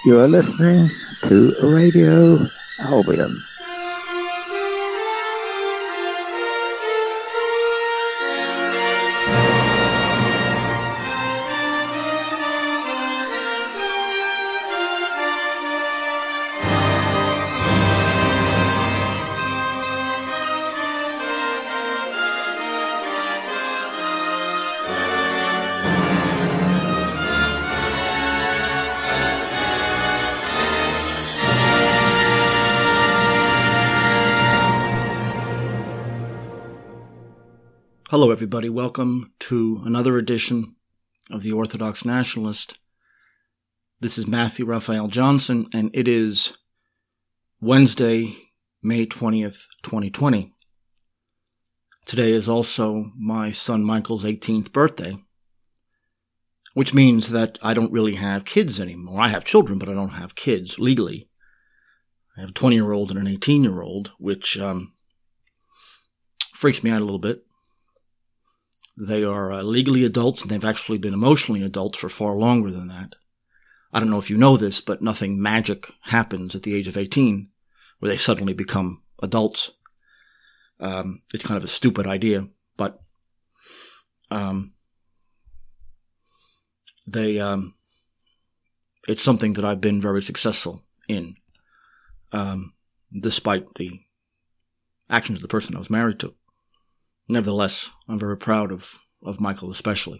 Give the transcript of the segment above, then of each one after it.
You are listening to Radio Albion. Hello, everybody. Welcome to another edition of The Orthodox Nationalist. This is Matthew Raphael Johnson, and it is Wednesday, May 20th, 2020. Today is also my son Michael's 18th birthday, which means that I don't really have kids anymore. I have children, but I don't have kids legally. I have a 20-year-old and an 18-year-old, which freaks me out a little bit. They are legally adults, and they've actually been emotionally adults for far longer than that. I don't know if you know this, but nothing magic happens at the age of 18 where they suddenly become adults. It's kind of a stupid idea, but it's something that I've been very successful in, despite the actions of the person I was married to. Nevertheless, I'm very proud of Michael especially.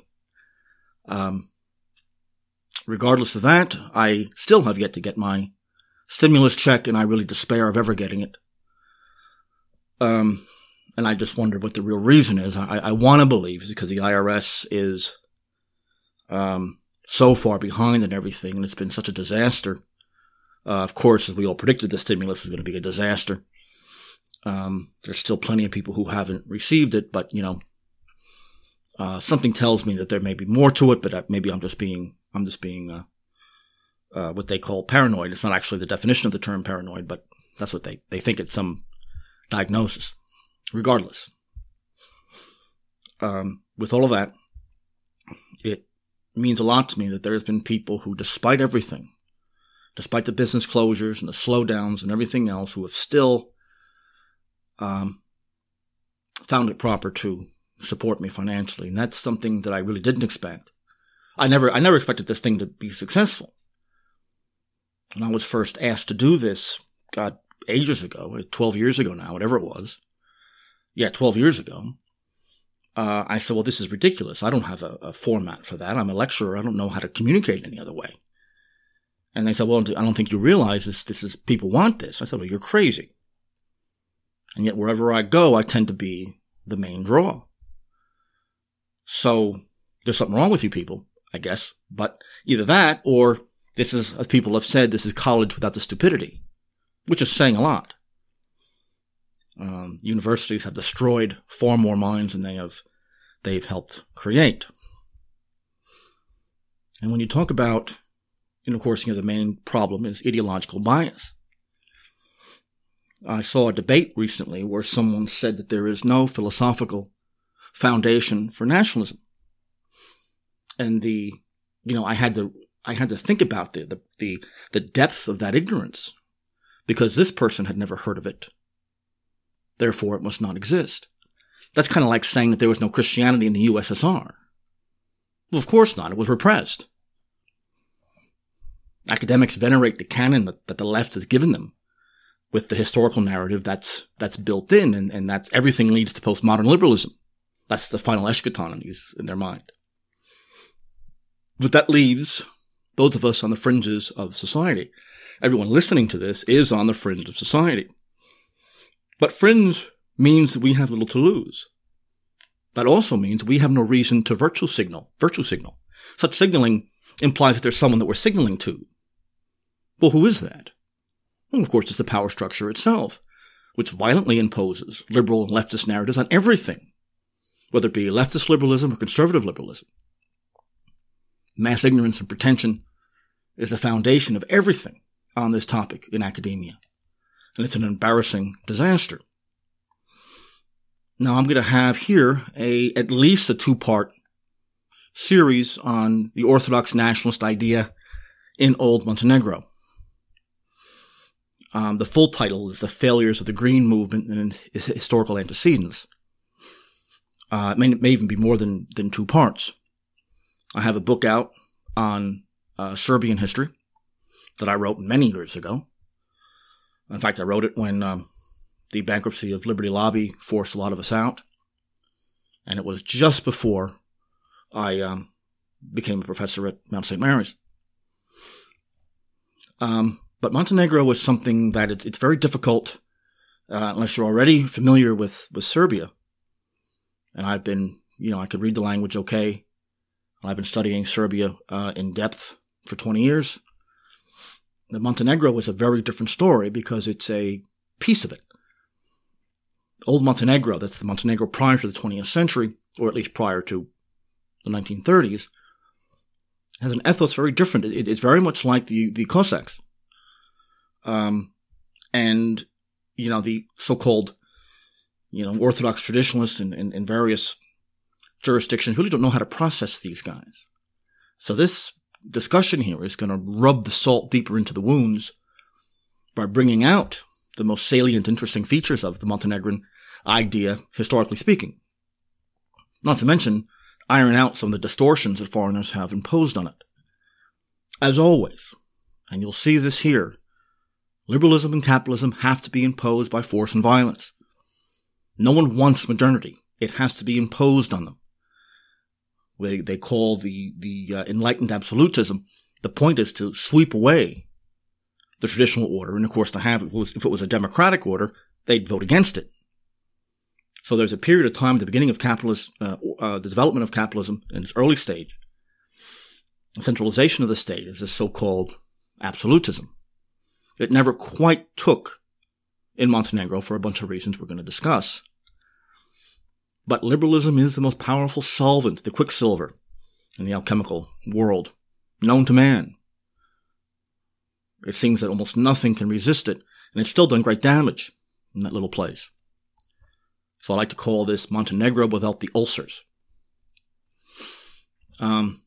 Regardless of that, I still have yet to get my stimulus check, and I really despair of ever getting it. And I just wonder what the real reason is. I want to believe it's because the IRS is so far behind and everything, and it's been such a disaster. Of course, as we all predicted, the stimulus was going to be a disaster. There's still plenty of people who haven't received it, but, something tells me that there may be more to it, but maybe I'm just being what they call paranoid. It's not actually the definition of the term paranoid, but that's what they think it's some diagnosis. Regardless. With all of that, it means a lot to me that there's been people who, despite everything, despite the business closures and the slowdowns and everything else, who have still found it proper to support me financially. And that's something that I really didn't expect. I never expected this thing to be successful. When I was first asked to do this, God, ages ago, 12 years ago now, whatever it was. Yeah, 12 years ago. I said, well, this is ridiculous. I don't have a format for that. I'm a lecturer. I don't know how to communicate any other way. And they said, well, I don't think you realize this is, people want this. I said, well, you're crazy. And yet wherever I go, I tend to be the main draw. So there's something wrong with you people, I guess. But either that, or this is, as people have said, this is college without the stupidity, which is saying a lot. Universities have destroyed far more minds than they've helped create. And when you talk about, and of course, the main problem is ideological bias. I saw a debate recently where someone said that there is no philosophical foundation for nationalism. And I had to think about the depth of that ignorance, because this person had never heard of it. Therefore, it must not exist. That's kind of like saying that there was no Christianity in the USSR. Well, of course not. It was repressed. Academics venerate the canon that the left has given them, with the historical narrative that's built in, and that's everything leads to postmodern liberalism. That's the final eschaton in their mind. But that leaves those of us on the fringes of society. Everyone listening to this is on the fringe of society. But fringe means that we have little to lose. That also means we have no reason to virtue signal. Such signaling implies that there's someone that we're signaling to. Well, who is that? Well, of course, it's the power structure itself, which violently imposes liberal and leftist narratives on everything, whether it be leftist liberalism or conservative liberalism. Mass ignorance and pretension is the foundation of everything on this topic in academia, and it's an embarrassing disaster. Now, I'm going to have here at least a two-part series on the Orthodox nationalist idea in Old Montenegro. The full title is The Failures of the Green Movement and Its Historical Antecedents. It may even be more than 2 parts. I have a book out on Serbian history that I wrote many years ago. In fact, I wrote it when the bankruptcy of Liberty Lobby forced a lot of us out. And it was just before I became a professor at Mount St. Mary's. But Montenegro was something that it's very difficult unless you're already familiar with Serbia. And I've been, I could read the language okay. I've been studying Serbia in depth for 20 years. The Montenegro is a very different story because it's a piece of it. Old Montenegro, that's the Montenegro prior to the 20th century, or at least prior to the 1930s, has an ethos very different. It's very much like the Cossacks. And, the so-called, Orthodox traditionalists in various jurisdictions really don't know how to process these guys. So this discussion here is going to rub the salt deeper into the wounds by bringing out the most salient, interesting features of the Montenegrin idea, historically speaking. Not to mention, iron out some of the distortions that foreigners have imposed on it. As always, and you'll see this here, liberalism and capitalism have to be imposed by force and violence. No one wants modernity. It has to be imposed on them. They call the enlightened absolutism. The point is to sweep away the traditional order, and of course if it was a democratic order, they'd vote against it. So there's a period of time at the beginning of the development of capitalism in its early stage. The centralization of the state is this so-called absolutism. It never quite took in Montenegro for a bunch of reasons we're going to discuss. But liberalism is the most powerful solvent, the quicksilver, in the alchemical world, known to man. It seems that almost nothing can resist it, and it's still done great damage in that little place. So I like to call this Montenegro without the ulcers. When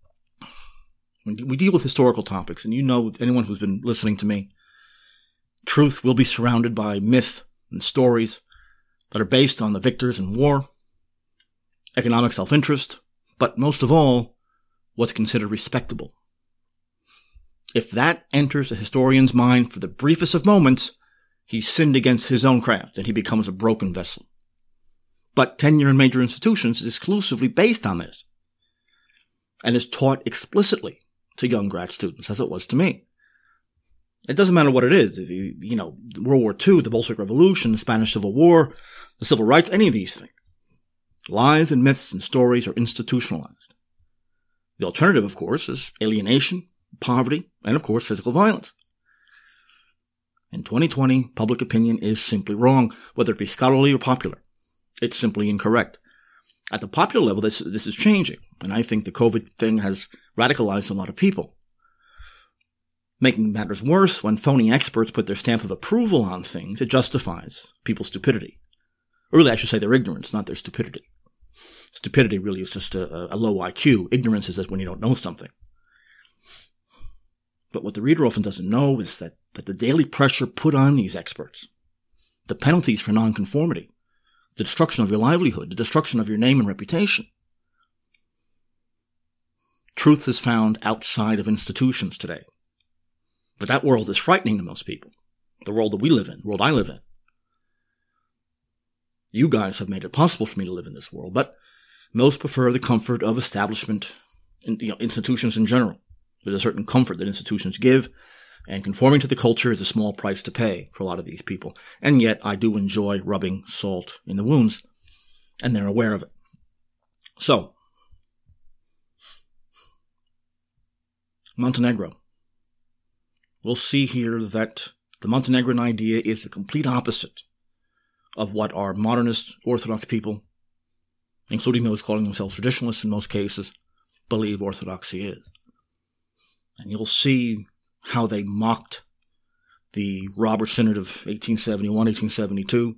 we deal with historical topics, and anyone who's been listening to me, truth will be surrounded by myth and stories that are based on the victors in war, economic self-interest, but most of all, what's considered respectable. If that enters a historian's mind for the briefest of moments, he's sinned against his own craft and he becomes a broken vessel. But tenure in major institutions is exclusively based on this and is taught explicitly to young grad students, as it was to me. It doesn't matter what it is. World War II, the Bolshevik Revolution, the Spanish Civil War, the Civil Rights, any of these things. Lies and myths and stories are institutionalized. The alternative, of course, is alienation, poverty, and of course, physical violence. In 2020, public opinion is simply wrong, whether it be scholarly or popular. It's simply incorrect. At the popular level, this is changing, and I think the COVID thing has radicalized a lot of people. Making matters worse, when phony experts put their stamp of approval on things, it justifies people's stupidity. Or really, I should say their ignorance, not their stupidity. Stupidity really is just a low IQ. Ignorance is when you don't know something. But what the reader often doesn't know is that the daily pressure put on these experts, the penalties for nonconformity, the destruction of your livelihood, the destruction of your name and reputation. Truth is found outside of institutions today. But that world is frightening to most people. The world that we live in, the world I live in. You guys have made it possible for me to live in this world, but most prefer the comfort of establishment, institutions in general. There's a certain comfort that institutions give, and conforming to the culture is a small price to pay for a lot of these people. And yet, I do enjoy rubbing salt in the wounds, and they're aware of it. So, Montenegro. We'll see here that the Montenegrin idea is the complete opposite of what our modernist Orthodox people, including those calling themselves traditionalists in most cases, believe Orthodoxy is. And you'll see how they mocked the Robber Synod of 1871, 1872,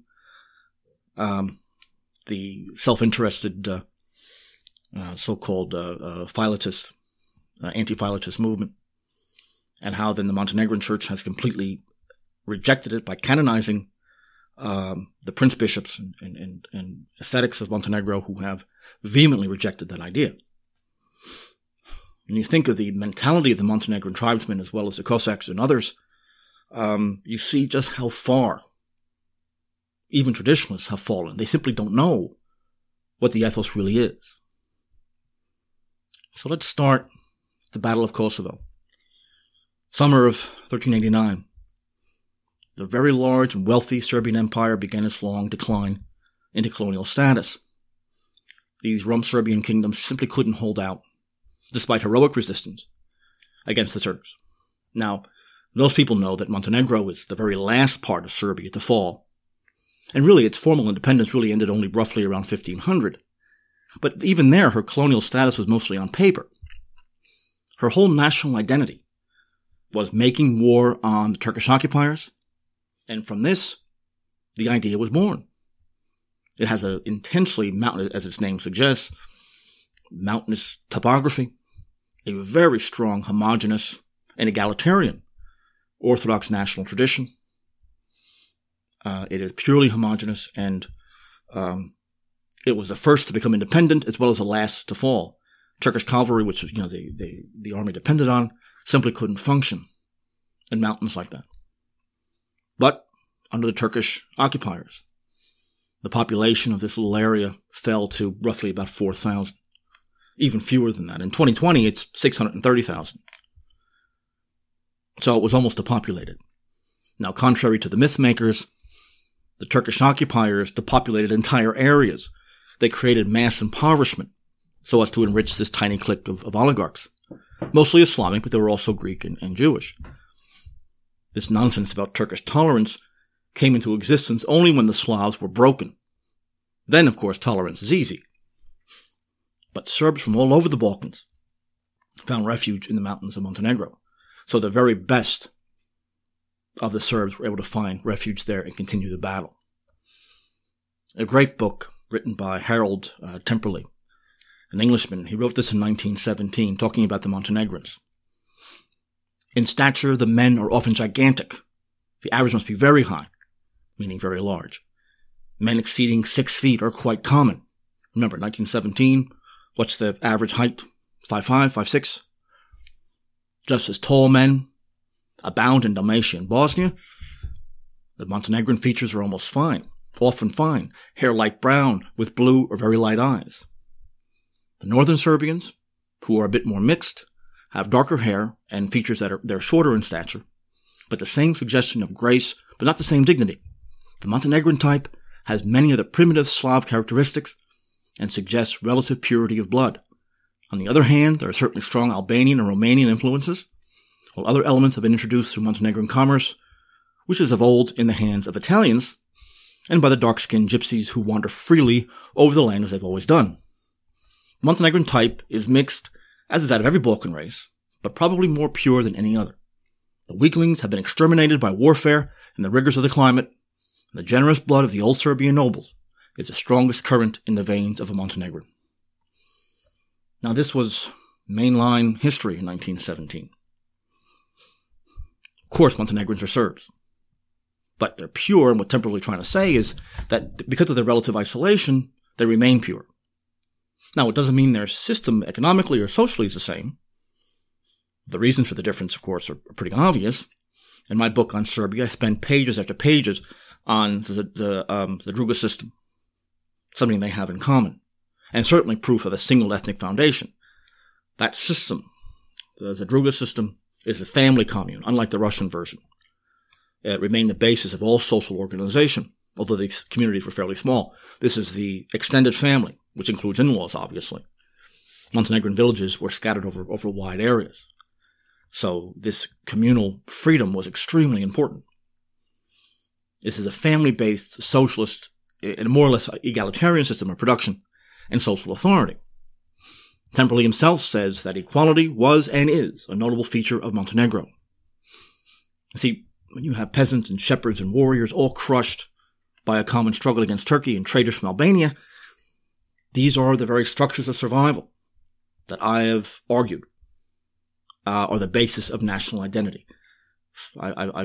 the self-interested so-called Philatist, anti-Philatist movement, and how then the Montenegrin church has completely rejected it by canonizing the prince bishops and ascetics of Montenegro who have vehemently rejected that idea. When you think of the mentality of the Montenegrin tribesmen as well as the Cossacks and others, you see just how far even traditionalists have fallen. They simply don't know what the ethos really is. So let's start the Battle of Kosovo. Summer of 1389. The very large and wealthy Serbian Empire began its long decline into colonial status. These rump Serbian kingdoms simply couldn't hold out, despite heroic resistance against the Serbs. Now, most people know that Montenegro is the very last part of Serbia to fall, and really its formal independence really ended only roughly around 1500. But even there, her colonial status was mostly on paper. Her whole national identity was making war on the Turkish occupiers, and from this, the idea was born. It has an intensely mountainous, as its name suggests, mountainous topography, a very strong, homogeneous, and egalitarian Orthodox national tradition. It is purely homogeneous, and it was the first to become independent as well as the last to fall. Turkish cavalry, which the army depended on, simply couldn't function in mountains like that. But under the Turkish occupiers, the population of this little area fell to roughly about 4,000. Even fewer than that. In 2020, it's 630,000. So it was almost depopulated. Now, contrary to the myth makers, the Turkish occupiers depopulated entire areas. They created mass impoverishment so as to enrich this tiny clique of oligarchs. Mostly Islamic, but they were also Greek and Jewish. This nonsense about Turkish tolerance came into existence only when the Slavs were broken. Then, of course, tolerance is easy. But Serbs from all over the Balkans found refuge in the mountains of Montenegro. So the very best of the Serbs were able to find refuge there and continue the battle. A great book written by Harold Temperley, an Englishman. He wrote this in 1917, talking about the Montenegrins. In stature, the men are often gigantic. The average must be very high, meaning very large. Men exceeding 6 feet are quite common. Remember, 1917, what's the average height? 5'5", 5'6"? Just as tall men abound in Dalmatia and Bosnia, the Montenegrin features are almost fine, often fine, hair light brown with blue or very light eyes. The northern Serbians, who are a bit more mixed, have darker hair and features that they're shorter in stature, but the same suggestion of grace, but not the same dignity. The Montenegrin type has many of the primitive Slav characteristics and suggests relative purity of blood. On the other hand, there are certainly strong Albanian and Romanian influences, while other elements have been introduced through Montenegrin commerce, which is of old in the hands of Italians, and by the dark-skinned gypsies who wander freely over the land as they've always done. The Montenegrin type is mixed, as is that of every Balkan race, but probably more pure than any other. The weaklings have been exterminated by warfare and the rigors of the climate, and the generous blood of the old Serbian nobles is the strongest current in the veins of a Montenegrin. Now, this was mainline history in 1917. Of course, Montenegrins are Serbs. But they're pure, and what Temperley is trying to say is that because of their relative isolation, they remain pure. Now, it doesn't mean their system economically or socially is the same. The reasons for the difference, of course, are pretty obvious. In my book on Serbia, I spend pages after pages on the Druga system, something they have in common, and certainly proof of a single ethnic foundation. That system, the Druga system, is a family commune, unlike the Russian version. It remained the basis of all social organization, although these communities were fairly small. This is the extended family, which includes in-laws, obviously. Montenegrin villages were scattered over wide areas. So this communal freedom was extremely important. This is a family-based socialist and more or less egalitarian system of production and social authority. Temperley himself says that equality was and is a notable feature of Montenegro. See, when you have peasants and shepherds and warriors all crushed by a common struggle against Turkey and traders from Albania, these are the very structures of survival that I have argued are the basis of national identity. I've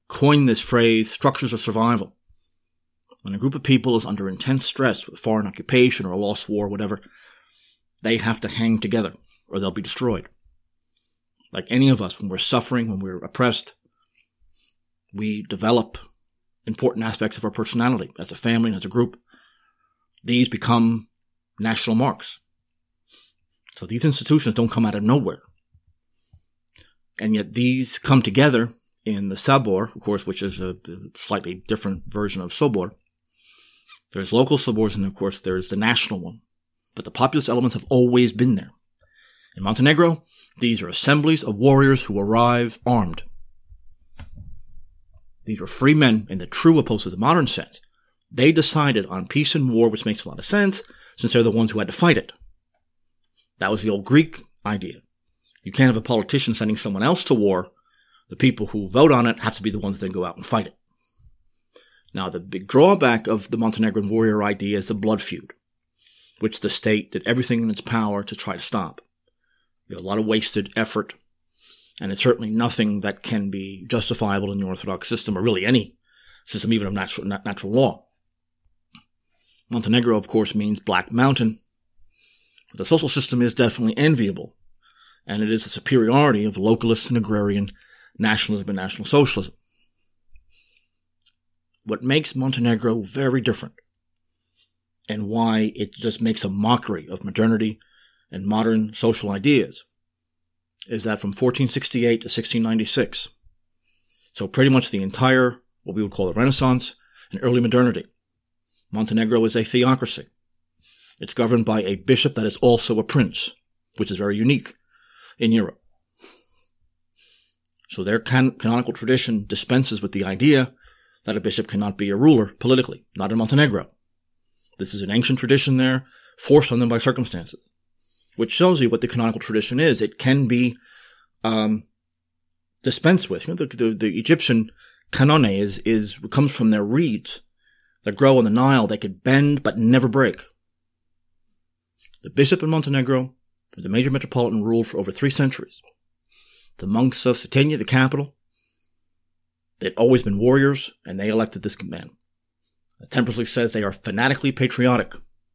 coined this phrase, structures of survival. When a group of people is under intense stress with foreign occupation or a lost war, whatever, they have to hang together or they'll be destroyed. Like any of us, when we're suffering, when we're oppressed, we develop important aspects of our personality as a family and as a group. These become national marks. So these institutions don't come out of nowhere. And yet these come together in the Sabor, of course, which is a slightly different version of Sobor. There's local Sobors, and of course there's the national one. But the populist elements have always been there. In Montenegro, these are assemblies of warriors who arrive armed. These were free men in the true opposed to the modern sense. They decided on peace and war, which makes a lot of sense, since they're the ones who had to fight it. That was the old Greek idea. You can't have a politician sending someone else to war. The people who vote on it have to be the ones that then go out and fight it. Now, the big drawback of the Montenegrin warrior idea is the blood feud, which the state did everything in its power to try to stop. A lot of wasted effort, and it's certainly nothing that can be justifiable in the Orthodox system, or really any system, even of natural law. Montenegro, of course, means Black Mountain. But the social system is definitely enviable, and it is the superiority of localist and agrarian nationalism and National Socialism. What makes Montenegro very different, and why it just makes a mockery of modernity and modern social ideas, is that from 1468 to 1696, so pretty much the entire, what we would call the Renaissance and early modernity, Montenegro is a theocracy. It's governed by a bishop that is also a prince, which is very unique in Europe. So their canonical tradition dispenses with the idea that a bishop cannot be a ruler politically, not in Montenegro. This is an ancient tradition there, forced on them by circumstances, which shows you what the canonical tradition is. It can be dispensed with. You know, the Egyptian canone comes from their reeds that grow on the Nile. They could bend but never break. The bishop in Montenegro, the major metropolitan, ruled for over 3 centuries. The monks of Cetinje, the capital, they'd always been warriors, and they elected this man. Temperley says they are fanatically patriotic.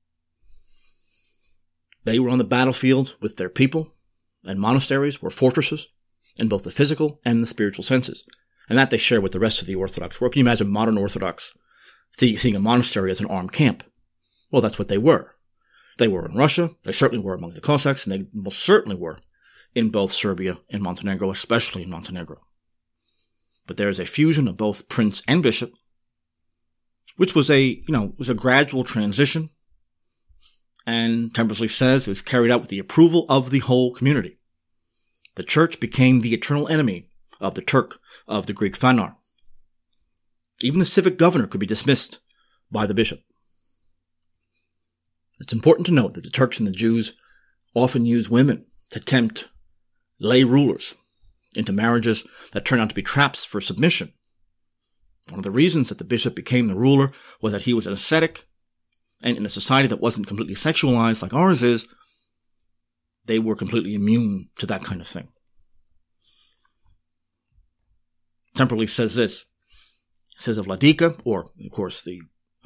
They were on the battlefield with their people, and monasteries were fortresses in both the physical and the spiritual senses. And that they share with the rest of the Orthodox world. Can you imagine modern Orthodox seeing a monastery as an armed camp? Well, that's what they were. They were in Russia, they certainly were among the Cossacks, and they most certainly were in both Serbia and Montenegro, especially in Montenegro. But there is a fusion of both prince and bishop, which was a gradual transition. And Temperley says it was carried out with the approval of the whole community. The church became the eternal enemy of the Turk, of the Greek Fanar. Even the civic governor could be dismissed by the bishop. It's important to note that the Turks and the Jews often use women to tempt lay rulers into marriages that turn out to be traps for submission. One of the reasons that the bishop became the ruler was that he was an ascetic, and in a society that wasn't completely sexualized like ours is, they were completely immune to that kind of thing. Temperley says this. He says of Vladika, or of course the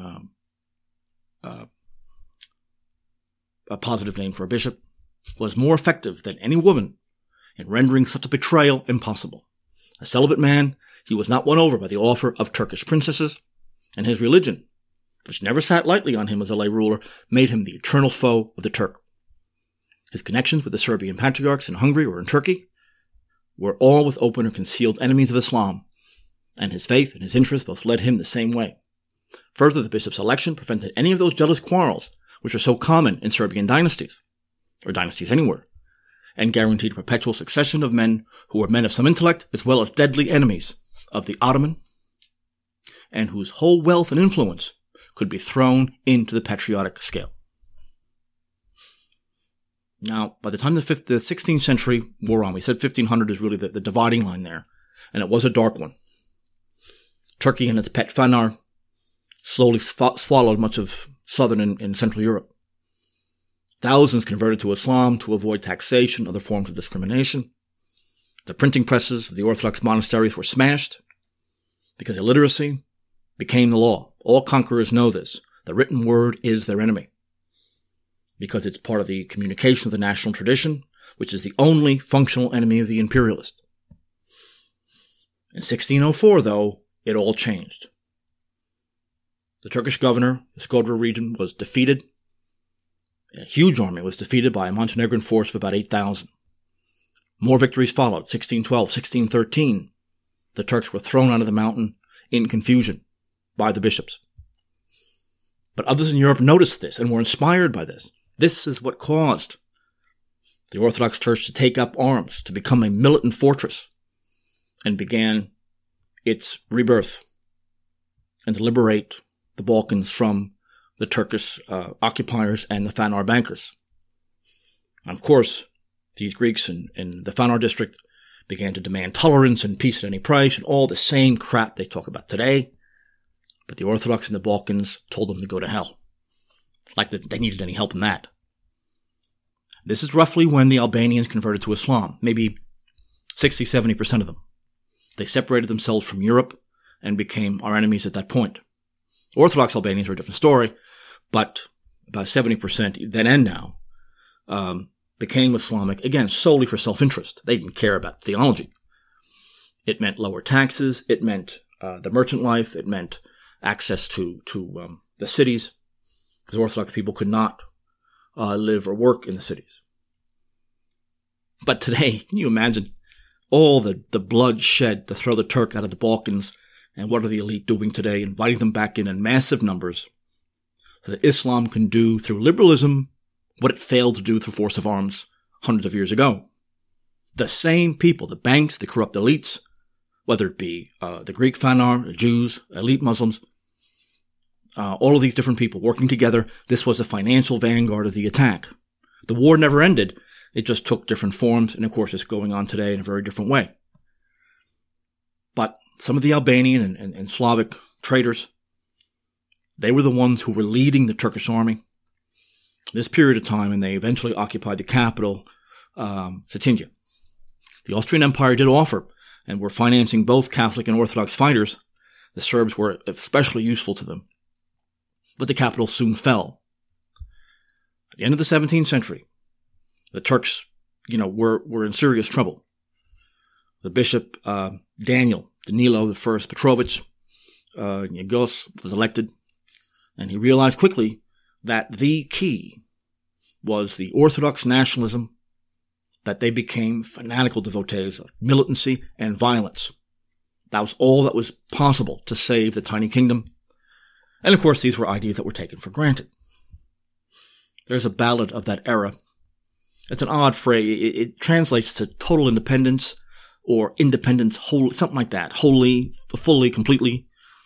a positive name for a bishop, was more effective than any woman in rendering such a betrayal impossible. A celibate man, he was not won over by the offer of Turkish princesses, and his religion, which never sat lightly on him as a lay ruler, made him the eternal foe of the Turk. His connections with the Serbian patriarchs in Hungary or in Turkey were all with open or concealed enemies of Islam, and his faith and his interests both led him the same way. Further, the bishop's election prevented any of those jealous quarrels which are so common in Serbian dynasties, or dynasties anywhere, and guaranteed a perpetual succession of men who were men of some intellect as well as deadly enemies of the Ottoman, and whose whole wealth and influence could be thrown into the patriotic scale. Now, by the time the 16th century wore on, we said 1500 is really the dividing line there, and it was a dark one. Turkey and its pet Fanar slowly swallowed much of southern and central Europe. Thousands converted to Islam to avoid taxation and other forms of discrimination. The printing presses of the Orthodox monasteries were smashed. because illiteracy became the law. All conquerors know this. The written word is their enemy, because it's part of the communication of the national tradition, which is the only functional enemy of the imperialist. In 1604, though, it all changed. The Turkish governor, the Skodra region, was defeated. A huge army was defeated by a Montenegrin force of about 8,000. More victories followed. 1612, 1613. The Turks were thrown out of the mountain in confusion by the bishops. But others in Europe noticed this and were inspired by this. This is what caused the Orthodox Church to take up arms, to become a militant fortress, and began its rebirth and to liberate the Balkans from the Turkish occupiers and the Fanar bankers. And of course, these Greeks in the Fanar district began to demand tolerance and peace at any price and all the same crap they talk about today. But the Orthodox in the Balkans told them to go to hell. Like that they needed any help in that. This is roughly when the Albanians converted to Islam, maybe 60-70% of them. They separated themselves from Europe and became our enemies at that point. Orthodox Albanians are a different story, but about 70% then and now became Islamic, again, solely for self-interest. They didn't care about theology. It meant lower taxes. It meant the merchant life. It meant access to the cities, because Orthodox people could not live or work in the cities. But today, can you imagine all the blood shed to throw the Turk out of the Balkans? And what are the elite doing today? Inviting them back in massive numbers so that Islam can do through liberalism what it failed to do through force of arms hundreds of years ago. The same people, the banks, the corrupt elites, whether it be the Greek Fanar, the Jews, elite Muslims, all of these different people working together, this was the financial vanguard of the attack. The war never ended. It just took different forms, and of course it's going on today in a very different way. But some of the Albanian and Slavic traders, they were the ones who were leading the Turkish army this period of time, and they eventually occupied the capital, Cetinje. The Austrian Empire did offer, and were financing both Catholic and Orthodox fighters. The Serbs were especially useful to them. But the capital soon fell. At the end of the 17th century, the Turks, were in serious trouble. The bishop, Danilo I Petrovic, Njegos, was elected, and he realized quickly that the key was the Orthodox nationalism, that they became fanatical devotees of militancy and violence. That was all that was possible to save the tiny kingdom. And of course, these were ideas that were taken for granted. There's a ballad of that era. It's an odd phrase. It translates to total independence or independence, whole, something like that. Wholly, fully, completely.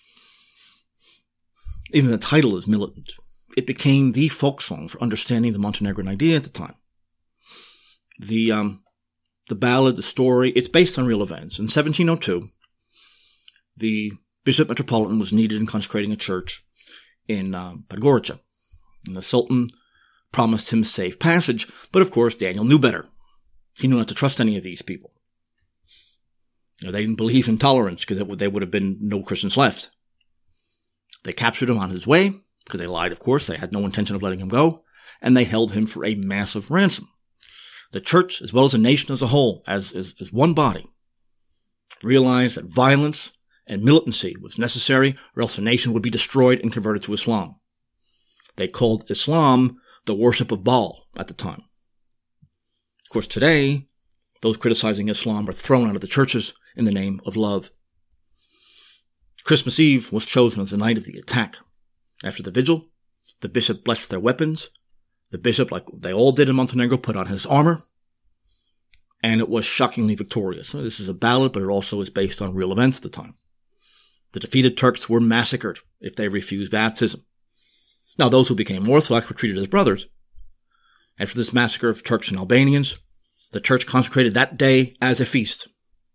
Even the title is militant. It became the folk song for understanding the Montenegrin idea at the time. The ballad, the story, it's based on real events. In 1702, the Bishop Metropolitan was needed in consecrating a church in Podgorica. And the Sultan promised him safe passage, but of course Daniel knew better. He knew not to trust any of these people. They didn't believe in tolerance, because they would have been no Christians left. They captured him on his way, because they lied, of course. They had no intention of letting him go, and they held him for a massive ransom. The church, as well as the nation as a whole, as one body, realized that violence and militancy was necessary, or else the nation would be destroyed and converted to Islam. They called Islam the worship of Baal at the time. Of course, today, those criticizing Islam are thrown out of the churches in the name of love. Christmas Eve was chosen as the night of the attack. After the vigil, the bishop blessed their weapons. The bishop, like they all did in Montenegro, put on his armor, and it was shockingly victorious. This is a ballad, but it also is based on real events at the time. The defeated Turks were massacred if they refused baptism. Now, those who became Orthodox were treated as brothers. After this massacre of Turks and Albanians, the church consecrated that day as a feast.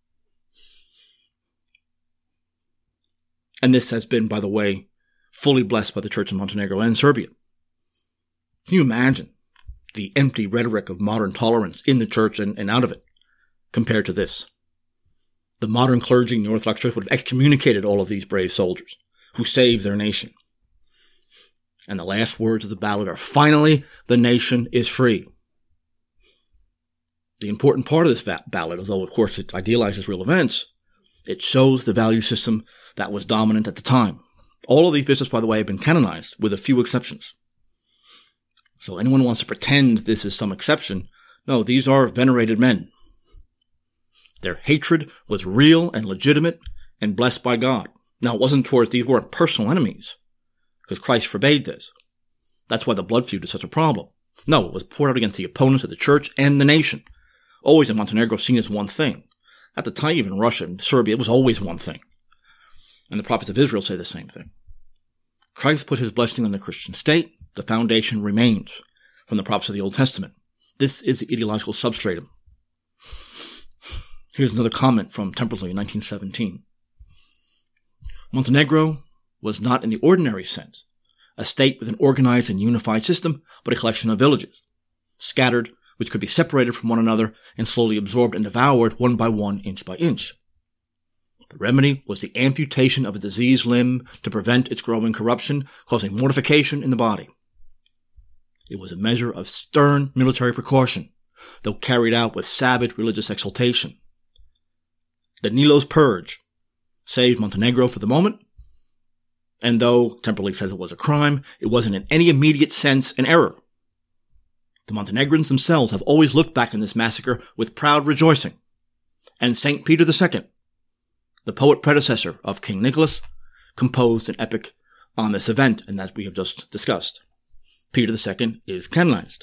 And this has been, by the way, fully blessed by the Church of Montenegro and Serbia. Can you imagine the empty rhetoric of modern tolerance in the church and out of it compared to this? the modern clergy in the Orthodox Church would have excommunicated all of these brave soldiers who saved their nation. And the last words of the ballad are, finally, the nation is free. The important part of this ballad, although of course it idealizes real events, it shows the value system that was dominant at the time. All of these bishops, by the way, have been canonized, with a few exceptions. So anyone who wants to pretend this is some exception, no, these are venerated men. Their hatred was real and legitimate and blessed by God. Now, it wasn't towards, these weren't personal enemies, because Christ forbade this. That's why the blood feud is such a problem. No, it was poured out against the opponents of the church and the nation. Always in Montenegro seen as one thing. At the time, even Russia and Serbia, it was always one thing. And the prophets of Israel say the same thing. Christ put his blessing on the Christian state. The foundation remains from the prophets of the Old Testament. This is the ideological substratum. Here's another comment from Temperley in 1917. Montenegro was not in the ordinary sense a state with an organized and unified system, but a collection of villages, scattered, which could be separated from one another and slowly absorbed and devoured one by one, inch by inch. The remedy was the amputation of a diseased limb to prevent its growing corruption, causing mortification in the body. It was a measure of stern military precaution, though carried out with savage religious exaltation. The Nilos Purge saved Montenegro for the moment, and though Temperley says it was a crime, it wasn't in any immediate sense an error. The Montenegrins themselves have always looked back on this massacre with proud rejoicing, and St. Peter II, the poet predecessor of King Nicholas, composed an epic on this event, and that we have just discussed. Peter II is canonized.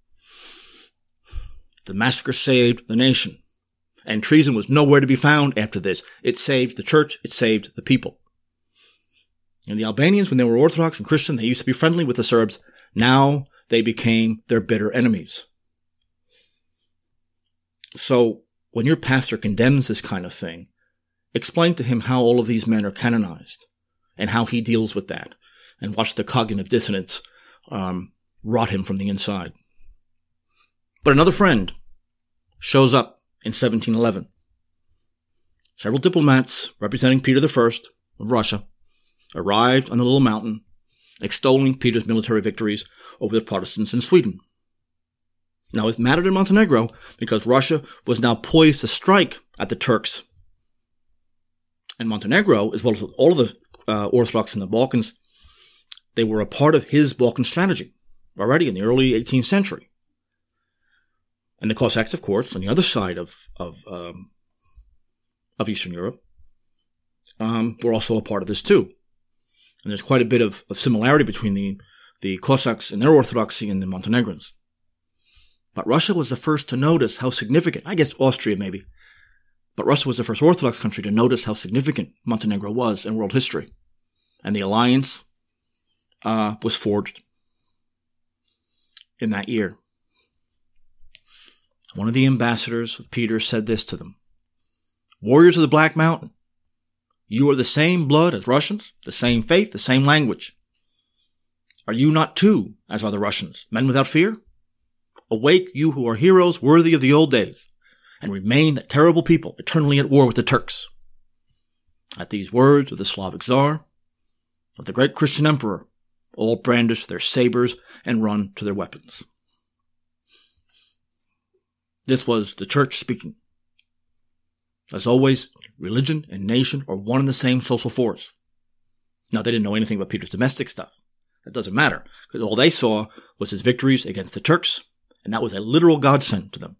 The massacre saved the nation, and treason was nowhere to be found after this. It saved the church, it saved the people. And the Albanians, when they were Orthodox and Christian, they used to be friendly with the Serbs. Now they became their bitter enemies. So, when your pastor condemns this kind of thing, explain to him how all of these men are canonized, and how he deals with that, and watch the cognitive dissonance rot him from the inside. But another friend shows up in 1711. Several diplomats representing Peter I of Russia arrived on the little mountain, extolling Peter's military victories over the Protestants in Sweden. Now, it mattered in Montenegro because Russia was now poised to strike at the Turks. And Montenegro, as well as all of the Orthodox in the Balkans, they were a part of his Balkan strategy already in the early 18th century. And the Cossacks, of course, on the other side of Eastern Europe, were also a part of this too. And there's quite a bit of similarity between the Cossacks and their orthodoxy and the Montenegrins. But Russia was the first to notice how significant, I guess Austria maybe, but Russia was the first Orthodox country to notice how significant Montenegro was in world history. And the alliance was forged in that year. One of the ambassadors of Peter said this to them: "Warriors of the Black Mountain, you are the same blood as Russians, the same faith, the same language. Are you not too, as are the Russians, men without fear? Awake, you who are heroes worthy of the old days, and remain that terrible people eternally at war with the Turks." At these words of the Slavic Tsar, of the great Christian emperor, all brandish their sabers and run to their weapons. This was the church speaking. As always, religion and nation are one and the same social force. Now, they didn't know anything about Peter's domestic stuff. That doesn't matter, because all they saw was his victories against the Turks, and that was a literal godsend to them.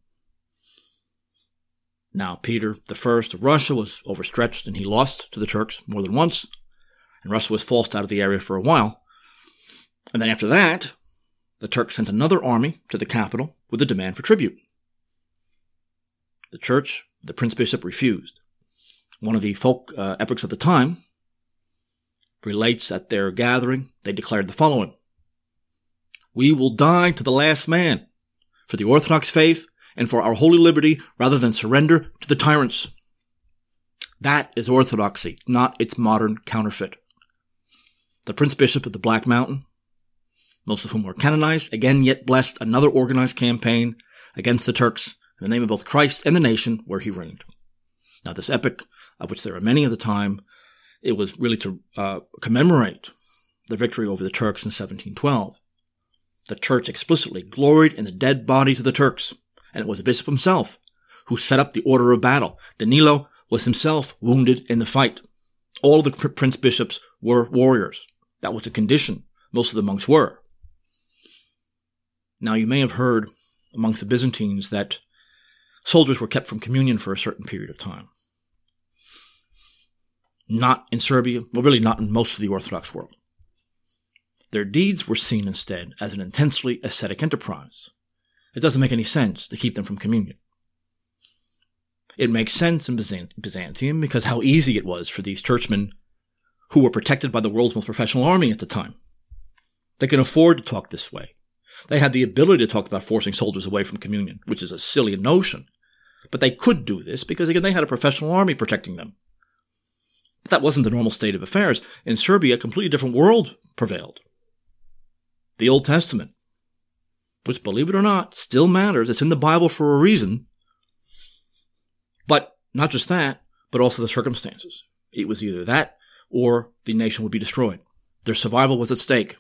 Now, Peter I of Russia was overstretched, and he lost to the Turks more than once, and Russia was forced out of the area for a while. And then after that, the Turks sent another army to the capital with a demand for tribute. The church, the Prince Bishop, refused. One of the folk epics of the time relates at their gathering, they declared the following: "We will die to the last man for the Orthodox faith and for our holy liberty rather than surrender to the tyrants." That is orthodoxy, not its modern counterfeit. The Prince Bishop of the Black Mountain, most of whom were canonized, again yet blessed another organized campaign against the Turks in the name of both Christ and the nation where he reigned. Now, this epic, of which there are many at the time, it was really to commemorate the victory over the Turks in 1712. The church explicitly gloried in the dead bodies of the Turks, and it was the bishop himself who set up the order of battle. Danilo was himself wounded in the fight. All of the prince bishops were warriors. That was a condition. Most of the monks were. Now, you may have heard amongst the Byzantines that soldiers were kept from communion for a certain period of time. Not in Serbia, well, really not in most of the Orthodox world. Their deeds were seen instead as an intensely ascetic enterprise. It doesn't make any sense to keep them from communion. It makes sense in Byzantium because how easy it was for these churchmen who were protected by the world's most professional army at the time. They could afford to talk this way. They had the ability to talk about forcing soldiers away from communion, which is a silly notion. But they could do this because, again, they had a professional army protecting them. But that wasn't the normal state of affairs. In Serbia, a completely different world prevailed. The Old Testament, which, believe it or not, still matters. It's in the Bible for a reason. But not just that, but also the circumstances. It was either that or the nation would be destroyed. Their survival was at stake.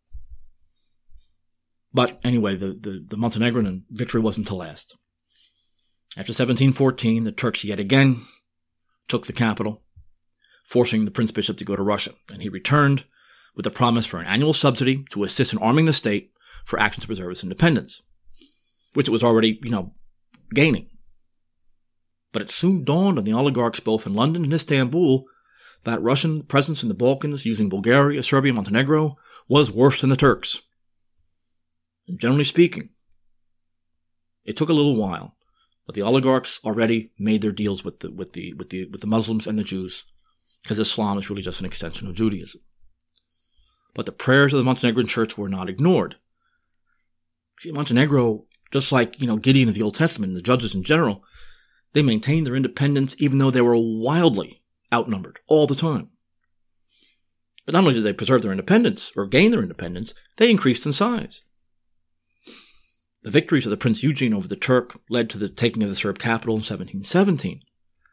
But anyway, the Montenegrin victory wasn't to last. After 1714, the Turks yet again took the capital, forcing the prince bishop to go to Russia. And he returned with a promise for an annual subsidy to assist in arming the state for action to preserve its independence, which it was already, gaining. But it soon dawned on the oligarchs both in London and Istanbul that Russian presence in the Balkans using Bulgaria, Serbia, and Montenegro was worse than the Turks. And generally speaking, it took a little while, but the oligarchs already made their deals with the Muslims and the Jews, because Islam is really just an extension of Judaism. But the prayers of the Montenegrin church were not ignored. See, Montenegro, just like, Gideon of the Old Testament and the judges in general, they maintained their independence even though they were wildly outnumbered all the time. But not only did they preserve their independence or gain their independence, they increased in size. The victories of the Prince Eugene over the Turk led to the taking of the Serb capital in 1717.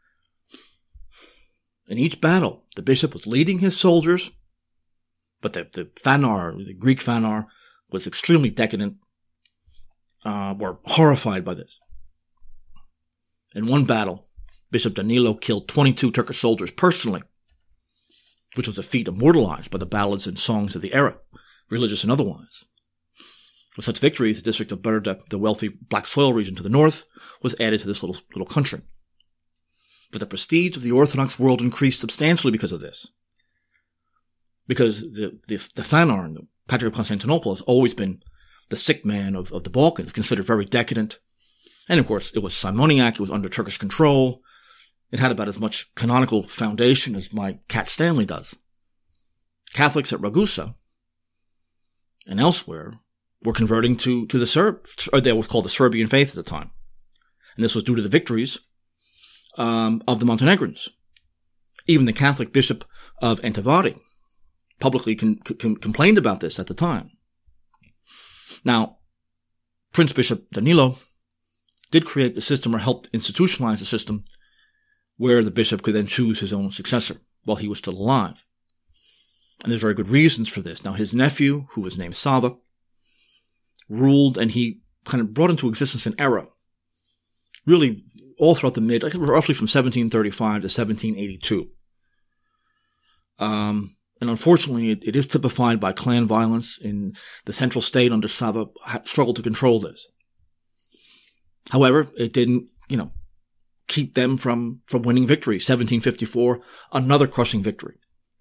In each battle, the bishop was leading his soldiers, but the Phanar, the Greek Phanar, was extremely decadent, were horrified by this. In one battle, Bishop Danilo killed 22 Turkish soldiers personally, which was a feat immortalized by the ballads and songs of the era, religious and otherwise. With such victories, the district of Brda, the wealthy black soil region to the north, was added to this little country. But the prestige of the Orthodox world increased substantially because of this. Because the Phanar, the Patriarch of Constantinople, has always been the sick man of the Balkans, considered very decadent. And of course, it was Simoniac, it was under Turkish control. It had about as much canonical foundation as my cat Stanley does. Catholics at Ragusa and elsewhere were converting to the Serb, or they were called the Serbian faith at the time. And this was due to the victories of the Montenegrins. Even the Catholic bishop of Entivari publicly complained about this at the time. Now, Prince Bishop Danilo did create the system, or helped institutionalize the system, where the bishop could then choose his own successor while he was still alive. And there's very good reasons for this. Now, his nephew, who was named Sava, ruled, and he kind of brought into existence an era, really all throughout roughly from 1735 to 1782. And unfortunately, it is typified by clan violence in the central state under Sava struggled to control this. However, it didn't, keep them from winning victory. 1754, another crushing victory.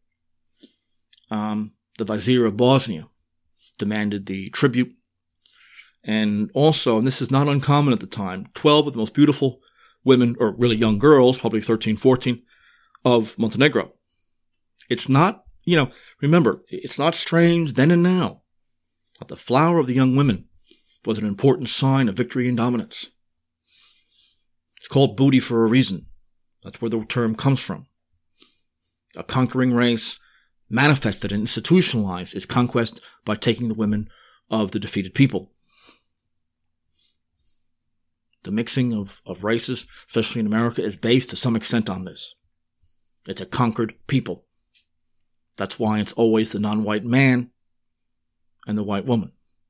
The Vizier of Bosnia demanded the tribute. And also, and this is not uncommon at the time, 12 of the most beautiful women, or really young girls, probably 13, 14, of Montenegro. It's not, remember, it's not strange then and now that the flower of the young women was an important sign of victory and dominance. It's called booty for a reason. That's where the term comes from. A conquering race manifested and institutionalized its conquest by taking the women of the defeated people. the mixing of races, especially in America, is based to some extent on this. It's a conquered people. That's why it's always the non-white man and the white woman.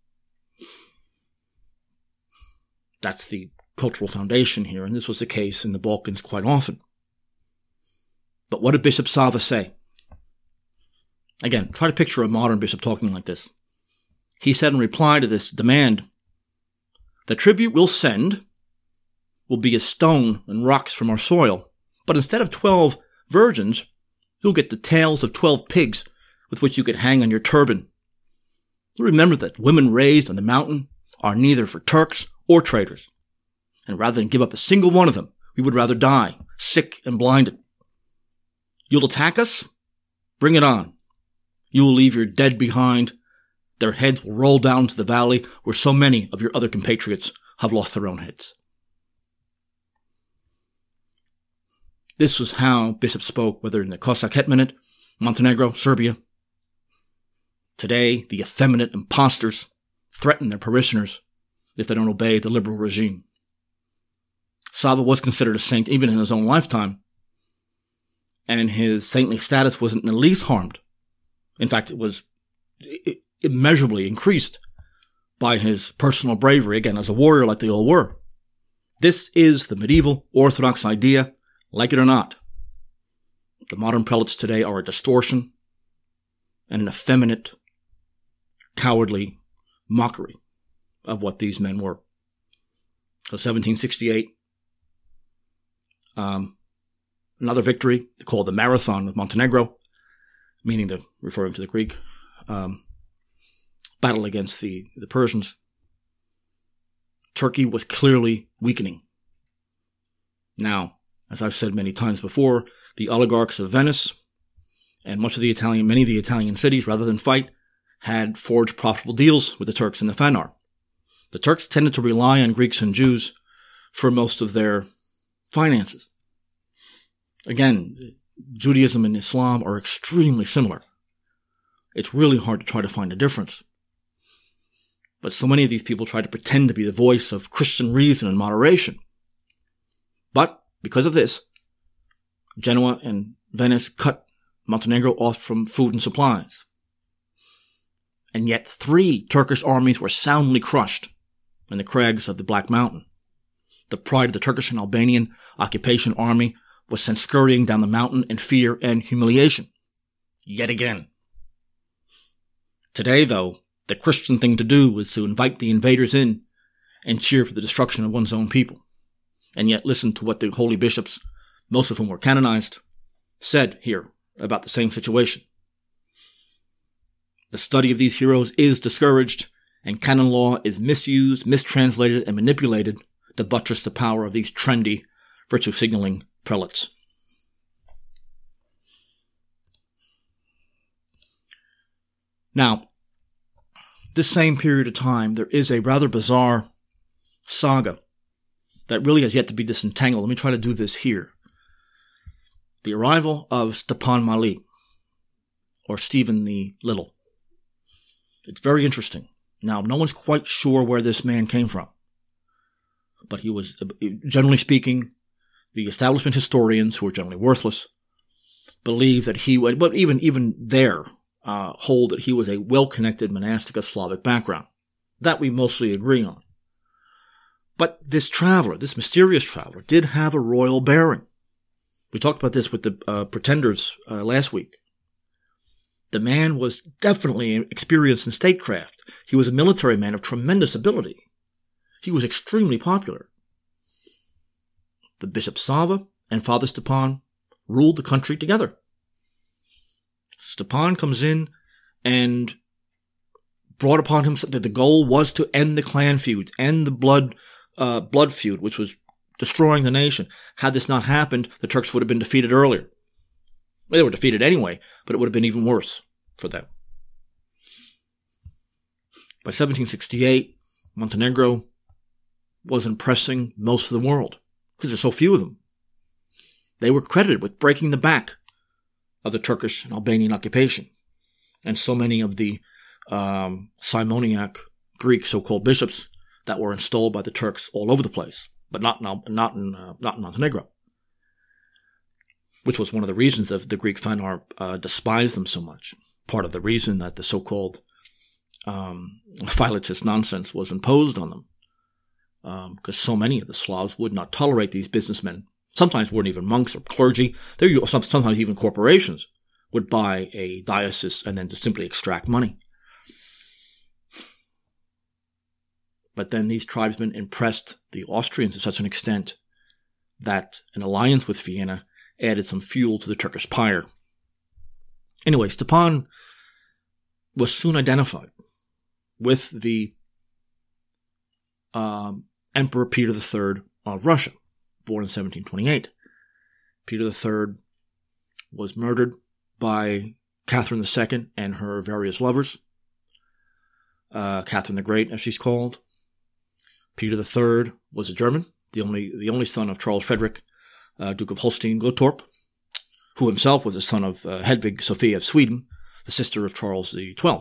That's the cultural foundation here, and this was the case in the Balkans quite often. But what did Bishop Sava say? Again, try to picture a modern bishop talking like this. He said in reply to this demand, "The tribute we'll send will be a stone and rocks from our soil, but instead of 12 virgins, you'll get the tails of 12 pigs with which you could hang on your turban. Remember that women raised on the mountain are neither for Turks or traitors, and rather than give up a single one of them, we would rather die, sick and blinded. You'll attack us? Bring it on. You will leave your dead behind. Their heads will roll down to the valley where so many of your other compatriots have lost their own heads." This was how bishops spoke, whether in the Cossack Hetmanate, Montenegro, Serbia. Today, the effeminate impostors threaten their parishioners if they don't obey the liberal regime. Sava was considered a saint even in his own lifetime, and his saintly status wasn't in the least harmed. In fact, it was immeasurably increased by his personal bravery, again, as a warrior like they all were. This is the medieval Orthodox idea, like it or not. The modern prelates today are a distortion and an effeminate, cowardly mockery of what these men were. So 1768, another victory called the Marathon of Montenegro, referring to the Greek, battle against the Persians. Turkey was clearly weakening. Now, as I've said many times before, the oligarchs of Venice and many of the Italian cities, rather than fight, had forged profitable deals with the Turks in the Fanar. The Turks tended to rely on Greeks and Jews for most of their finances. Again, Judaism and Islam are extremely similar. It's really hard to try to find a difference. But so many of these people try to pretend to be the voice of Christian reason and moderation. But because of this, Genoa and Venice cut Montenegro off from food and supplies. And yet 3 Turkish armies were soundly crushed in the crags of the Black Mountain. The pride of the Turkish and Albanian occupation army was sent scurrying down the mountain in fear and humiliation. Yet again. Today, though, the Christian thing to do was to invite the invaders in and cheer for the destruction of one's own people. And yet listen to what the holy bishops, most of whom were canonized, said here about the same situation. The study of these heroes is discouraged, and canon law is misused, mistranslated, and manipulated to buttress the power of these trendy, virtue-signaling prelates. Now, this same period of time, there is a rather bizarre saga that really has yet to be disentangled. Let me try to do this here. The arrival of Stepan Mali, or Stephen the Little. It's very interesting. Now, no one's quite sure where this man came from. But he was, generally speaking, the establishment historians, who are generally worthless, believe that he would, but even there, hold that he was a well-connected monastic of Slavic background. That we mostly agree on. But this traveler, this mysterious traveler, did have a royal bearing. We talked about this with the pretenders last week. The man was definitely experienced in statecraft. He was a military man of tremendous ability. He was extremely popular. The Bishop Sava and Father Stepan ruled the country together. Stepan comes in and brought upon himself that the goal was to end the clan feud, end the blood feud, which was destroying the nation. Had this not happened, the Turks would have been defeated earlier. They were defeated anyway, but it would have been even worse for them. By 1768, Montenegro was impressing most of the world because there's so few of them. They were credited with breaking the back of the Turkish and Albanian occupation, and so many of the Simoniac Greek so-called bishops that were installed by the Turks all over the place. but not in Montenegro, which was one of the reasons that the Greek Fenar despised them so much. Part of the reason that the so-called Philetist nonsense was imposed on them, because so many of the Slavs would not tolerate these businessmen. Sometimes weren't even monks or clergy. Sometimes even corporations would buy a diocese and then just simply extract money. But then these tribesmen impressed the Austrians to such an extent that an alliance with Vienna added some fuel to the Turkish pyre. Anyway, Stepan was soon identified with the Emperor Peter III of Russia, born in 1728. Peter III was murdered by Catherine II and her various lovers. Catherine the Great, as she's called. Peter III was a German, the only son of Charles Frederick, Duke of Holstein-Gottorp, who himself was the son of Hedvig Sophia of Sweden, the sister of Charles XII.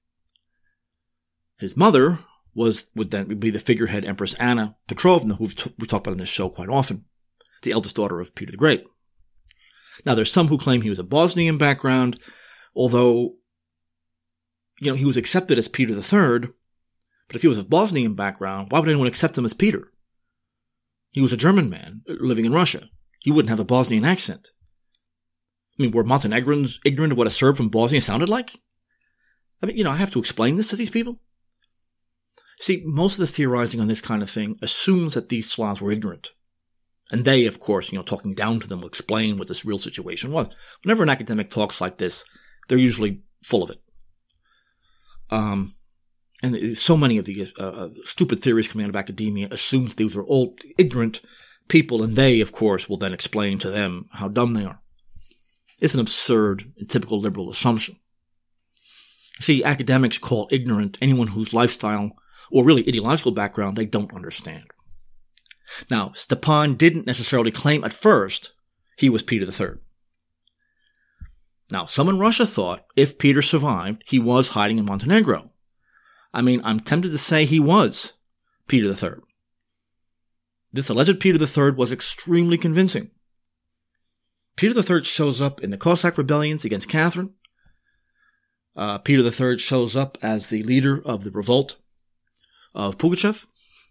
His mother would then be the figurehead Empress Anna Petrovna, who we talk about on this show quite often, the eldest daughter of Peter the Great. Now, there's some who claim he was a Bosnian background, although, he was accepted as Peter III, but if he was of Bosnian background, why would anyone accept him as Peter? He was a German man living in Russia. He wouldn't have a Bosnian accent. Were Montenegrins ignorant of what a Serb from Bosnia sounded like? I have to explain this to these people? See, most of the theorizing on this kind of thing assumes that these Slavs were ignorant. And they, of course, talking down to them will explain what this real situation was. Whenever an academic talks like this, they're usually full of it. And so many of the stupid theories coming out of academia assume that these are all ignorant people, and they, of course, will then explain to them how dumb they are. It's an absurd and typical liberal assumption. See, academics call ignorant anyone whose lifestyle or really ideological background they don't understand. Now, Stepan didn't necessarily claim at first he was Peter III. Now, some in Russia thought if Peter survived, he was hiding in Montenegro. I'm tempted to say he was Peter III. This alleged Peter III was extremely convincing. Peter III shows up in the Cossack rebellions against Catherine. Peter III shows up as the leader of the revolt of Pugachev.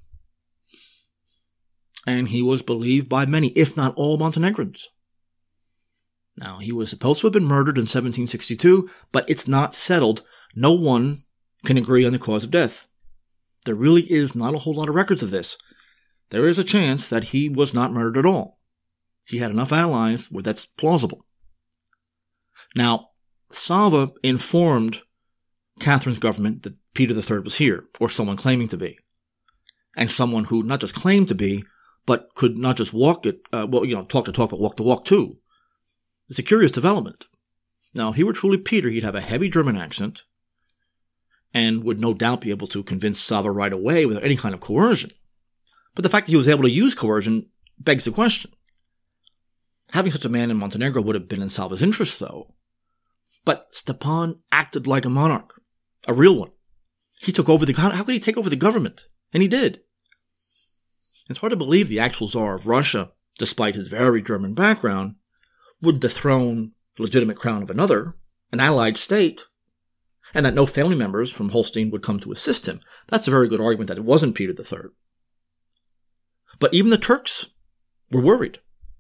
And he was believed by many, if not all, Montenegrins. Now, he was supposed to have been murdered in 1762, but it's not settled. No one can agree on the cause of death. There really is not a whole lot of records of this. There is a chance that he was not murdered at all. He had enough allies where that's plausible. Now, Salva informed Catherine's government that Peter III was here, or someone claiming to be. And someone who not just claimed to be, but could not just talk the talk, but walk the walk too. It's a curious development. Now, if he were truly Peter, he'd have a heavy German accent, and would no doubt be able to convince Salva right away without any kind of coercion. But the fact that he was able to use coercion begs the question. Having such a man in Montenegro would have been in Salva's interest, though. But Stepan acted like a monarch, a real one. He took over how could he take over the government? And he did. It's hard to believe the actual Tsar of Russia, despite his very German background, would dethrone the legitimate crown of another, an allied state, and that no family members from Holstein would come to assist him. That's a very good argument that it wasn't Peter III. But even the Turks were worried.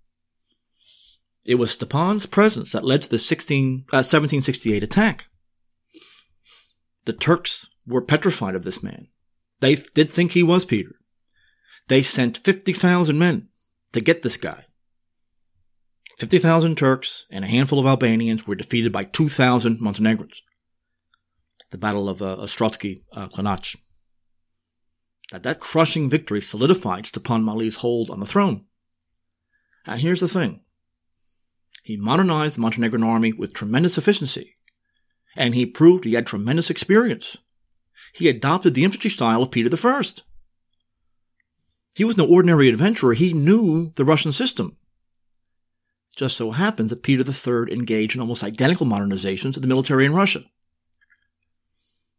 It was Stepan's presence that led to the 1768 attack. The Turks were petrified of this man. They did think he was Peter. They sent 50,000 men to get this guy. 50,000 Turks and a handful of Albanians were defeated by 2,000 Montenegrins. The Battle of Ostrotsky Klanac. That crushing victory solidified Stepan Mali's hold on the throne. And here's the thing. He modernized the Montenegrin army with tremendous efficiency, and he proved he had tremendous experience. He adopted the infantry style of Peter I. He was no ordinary adventurer. He knew the Russian system. It just so happens that Peter III engaged in almost identical modernizations of the military in Russia.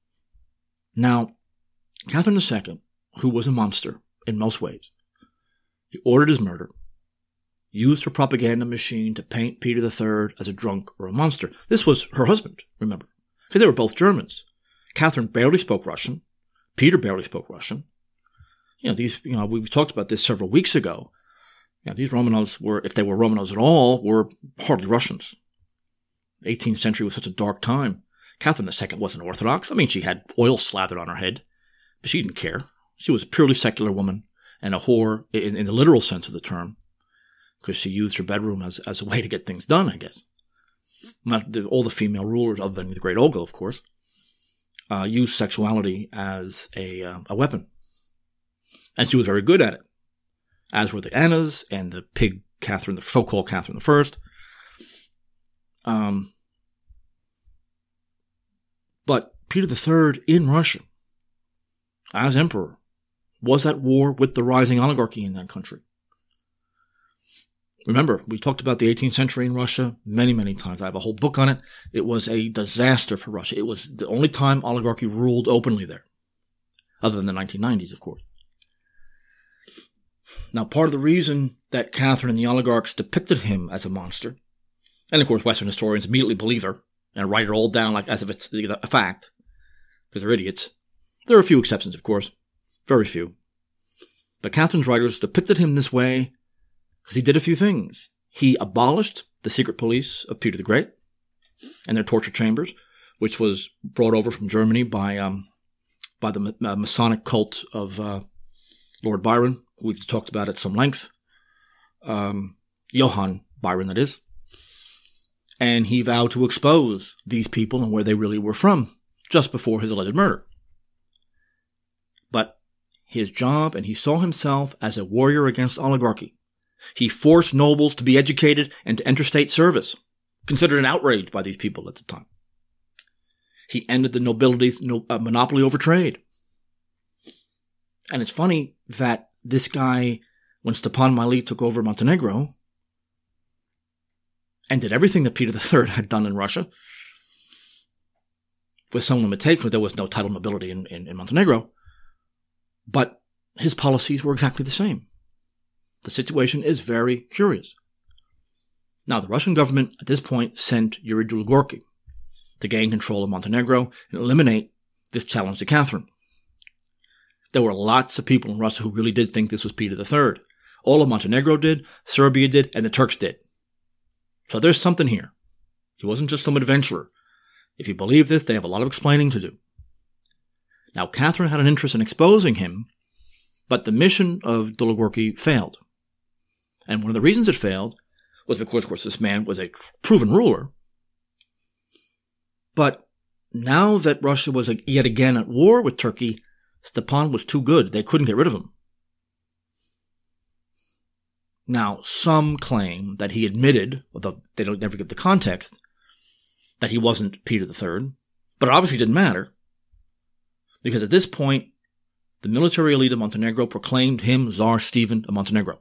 Now, Catherine II, who was a monster in most ways, He ordered his murder, used her propaganda machine to paint Peter III as a drunk or a monster. This was her husband, remember, because they were both Germans. Catherine barely spoke Russian. Peter barely spoke Russian. We've talked about this several weeks ago. These Romanovs were, if they were Romanovs at all, were hardly Russians. The 18th century was such a dark time. Catherine II wasn't Orthodox. I mean, she had oil slathered on her head, but she didn't care. She was a purely secular woman and a whore in the literal sense of the term, because she used her bedroom as a way to get things done, I guess. All the female rulers, other than the great Olga, of course, used sexuality as a weapon. And she was very good at it, as were the Annas and the pig Catherine, the so-called Catherine I. But Peter III in Russia, as emperor, was at war with the rising oligarchy in that country. Remember, we talked about the 18th century in Russia many, many times. I have a whole book on it. It was a disaster for Russia. It was the only time oligarchy ruled openly there, other than the 1990s, of course. Now, part of the reason that Catherine and the oligarchs depicted him as a monster, and of course Western historians immediately believe her and write it all down like as if it's a fact, because they're idiots. There are a few exceptions, of course. Very few. But Catherine's writers depicted him this way because he did a few things. He abolished the secret police of Peter the Great and their torture chambers, which was brought over from Germany by the Masonic cult of Lord Byron, who we've talked about at some length. Johann Byron, that is. And he vowed to expose these people and where they really were from just before his alleged murder. But his job, and he saw himself as a warrior against oligarchy. He forced nobles to be educated and to enter state service, considered an outrage by these people at the time. He ended the nobility's monopoly over trade. And it's funny that this guy, when Stepan Mali took over Montenegro and did everything that Peter III had done in Russia, with some limitations, there was no title nobility in Montenegro, but his policies were exactly the same. The situation is very curious. Now, the Russian government at this point sent Yuri Dolgorsky to gain control of Montenegro and eliminate this challenge to Catherine. There were lots of people in Russia who really did think this was Peter III. All of Montenegro did, Serbia did, and the Turks did. So there's something here. He wasn't just some adventurer. If you believe this, they have a lot of explaining to do. Now, Catherine had an interest in exposing him, but the mission of Dolgorsky failed. And one of the reasons it failed was because, of course, this man was a proven ruler. But now that Russia was yet again at war with Turkey, Stepan was too good. They couldn't get rid of him. Now, some claim that he admitted, although they don't never give the context, that he wasn't Peter III, but it obviously didn't matter, because at this point, the military elite of Montenegro proclaimed him Tsar Stephen of Montenegro.